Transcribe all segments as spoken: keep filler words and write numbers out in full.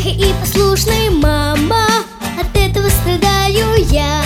тихий и послушный, мама, от этого страдаю я.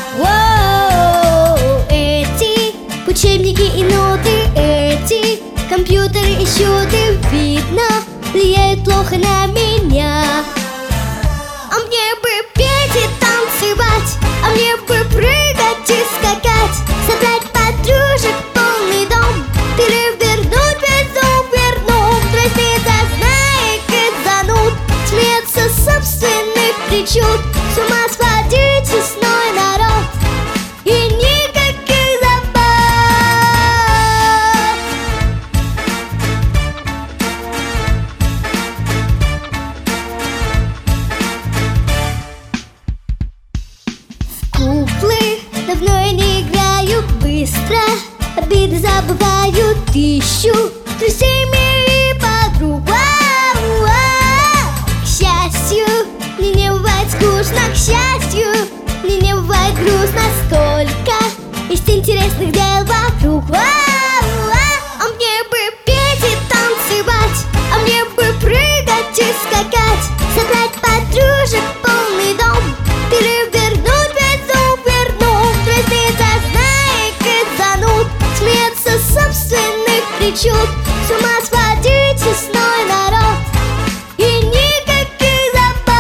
Воу, эти учебники и ноты, эти компьютеры и счеты, видно, влияют плохо на меня. А мне бы петь и танцевать, а мне бы прыгать и скакать, собрать подружек полный дом, перевернуть весь дом, вернуть, дразниться знаек и зануд, смеяться собственных причуд, с ума сводить весной народ и никаких забот. Куклы давно я не играю, быстро обиды забываю, ищу друзей и подруг. К счастью, мне не бывает скучно, к счастью, мне не бывает грустно, столько есть интересных дел вокруг. А мне бы петь и танцевать, а мне бы прыгать и скакать, собрать подружек полный дом, перевернуть весь дом, вернуть, дразниться знаек и зануд, смеяться собственных причуд, с ума сводить весной народ и никаких забот.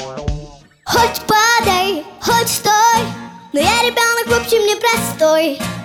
Хоть падай, хоть стой, но я ребенок, в общем, непростой.